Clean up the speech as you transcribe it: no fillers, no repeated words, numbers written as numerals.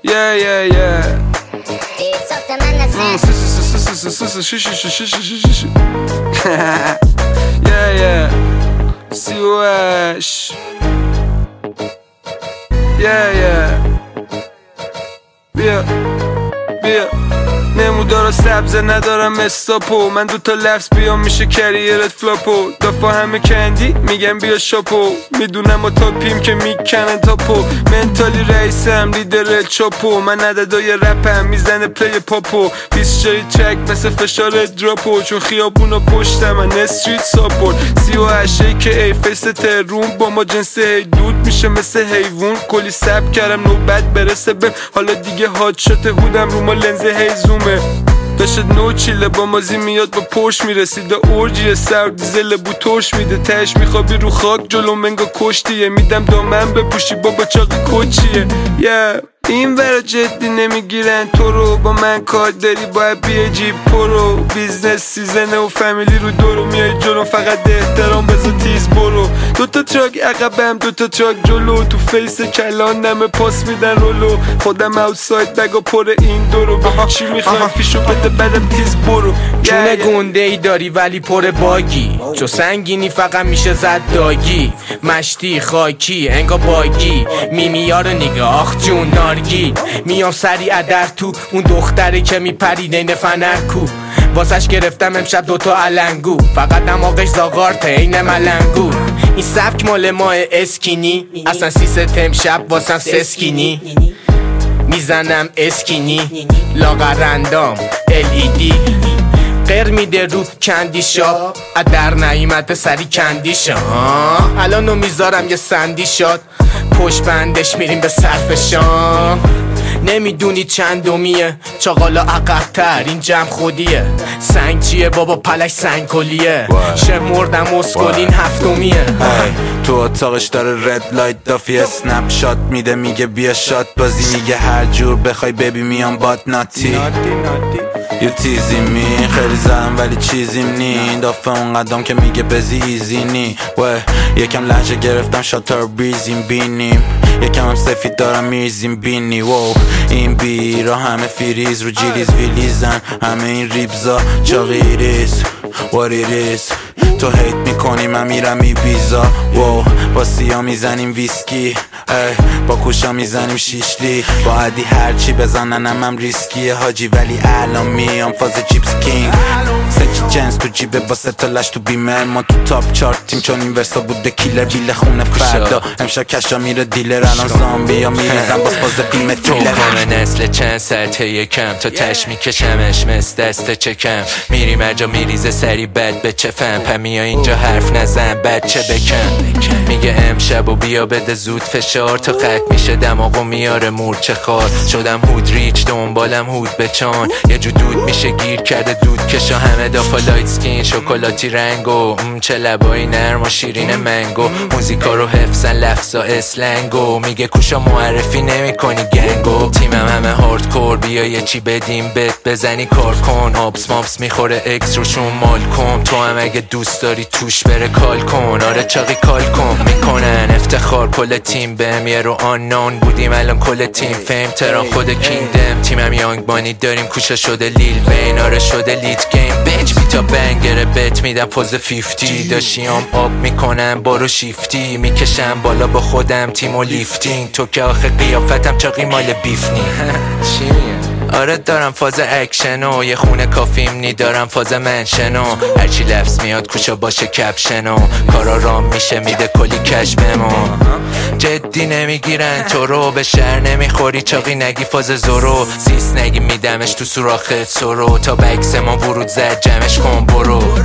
Yeah, yeah, yeah. Yeah, yeah. COH. Yeah, yeah. بیا نمودارا سبز ندارم استاپو من دوتا لفظ بیام میشه کریرت فلاپو دافا همه کندی میگم بیا شاپو میدونم و تاپیم که میکنن تاپو منتالی رئیسم لیدر چاپو من عددای رپم میزنه پلی پاپو 20 جای چک مثل فشار دراپو چون خیابونا پشتم من استریت ساپورت 38 که ای فیس ترون با ما جنسه هی دود میشه مثل حیوون کلی سب کردم نوبت برسه بهم حالا دیگه هات شات هودم رو ما لنز هی زومه داشت نو چیله با مازی میاد با پرش میرسید اورجی سر دیزل بو ترش میده تش میخوابی رو خاک جلو منگا کشتیه میدم دامن بپوشی بابا چاقی کوچیه این ورا جدی نمیگیرن تو رو با من کار داری باید بیای جیب پرو بیزنس سیزنه و فامیلی رو دورو میای جلو فقط احترام بذار تیز برو دوتا تراک عقبم دوتا تراک جلو تو فیس کلان نمه پاس میدن رولو خودم اوتساید بگا پر این دورو بگو چی میخوای فیشو بده بدم تیز برو چونه گنده ای داری ولی پر باگی چو سنگینی فقط میشه زد داگی مشتی خاکی انگا باگی میمیارو نگاه جون نارگی میام سریع در تو اون دختره که میپرید این فنرکو واسش گرفتم امشب دوتا علنگو فقط دماغش زاغارته این ملنگو این سبک مال ماه اسکینی اصلا سیستم شب واسم سسکینی میزنم اسکینی لاغرندام LED قر میده رو کندی شاب در نایمت سری کندی شا الانو میذارم یه سندی شاد پشت بندش میریم به صرف شام نمیدونی چندمیه چاقالا عقب‌تر این جمع خودیه سنگ چیه بابا پلش سنگ کلیه شمردم اسکلین هفتمیه تو اتاقش داره رد لایت دافی اسنپ شات میده میگه بیا شات بازی میگه هر جور بخوای ببی میام باد ناتی یو تیزی می خیلی زدم ولی چیزیم نی دافه اون قدم که میگه بزی ایزی نی یکم لحجه گرفتم شاتر بریزیم بینیم یکم هم سفید دارم میریزیم بینی این بیرا همه فریز رو جیلیز ویلیزن همه این ریبزا چاقیریز what it is تو هیت میکنی من میرم میبیزا با سیا میزنیم ویسکی با کوشا میزنیم شیشلی با عدی هرچی بزننم هم ریسکیه حاجی ولی الان میام فاز چیپس کینگ سچی جنس تو جیبه با ستا لش تو بیمر ما تو تاپ چارتیم چون این ورسا بوده کیلر بیل خونه فردا امشب کشا میره دیلر الان زامبی ها میریزم باز فاز بیمه تریلر تو نسل چند ساعته یکم تا تش میکشمش مثل دست چکم میریم هر جا میریزه سری بد به چفم پمیا اینجا حرف نزن بچه بکن میگه امشب و بیا بده زود فشار تا قط میشه دماغو میاره مورچه خار شدم هود ریچ دنبالم هود بچان یه جو دود میشه گیر کرده دود کشا همه دافا لایت سکین شکلاتی رنگو چه لبایی نرم و شیرین منگو موزیکا رو حفظن لفظا اسلنگو میگه کوشا معرفی نمی کنی گنگو تیمم همه هاردکور بیا یه چی بدیم بت بزنی کار کن آبس مابس میخوره اکس روشون مال کن تو هم اگه دوست داری توش بره کال کن آره چاقی کال کن میکنن افتخار کل تیم بهم یه رو آنان بودیم الان کل تیم فیم تران خود کینگدم تیمم یانگ بانی داریم کوشا شده لیل وین آره شده لیت گیم بیچ بیتا بنگره بت میدم پوز 50 داشیام آب میکنم بارو شیفتی میکشم بالا با خودم تیم و لیفتینگ تو که آخه قیافتم چاقی مال بیفنی چی میگه آره دارم فاز اکشنو یه خونه کافیم نی دارم فاز منشنو هرچی لفظ میاد کوشا باشه کپشنو کارا رام میشه میده کلی کش بمون جدی نمیگیرن تو رو به شهر نمیخوری چاقی نگی فاز زورو سیس نگی میدمش تو سوراخت سرو تا بکس ما ورود زد جمعش کن برو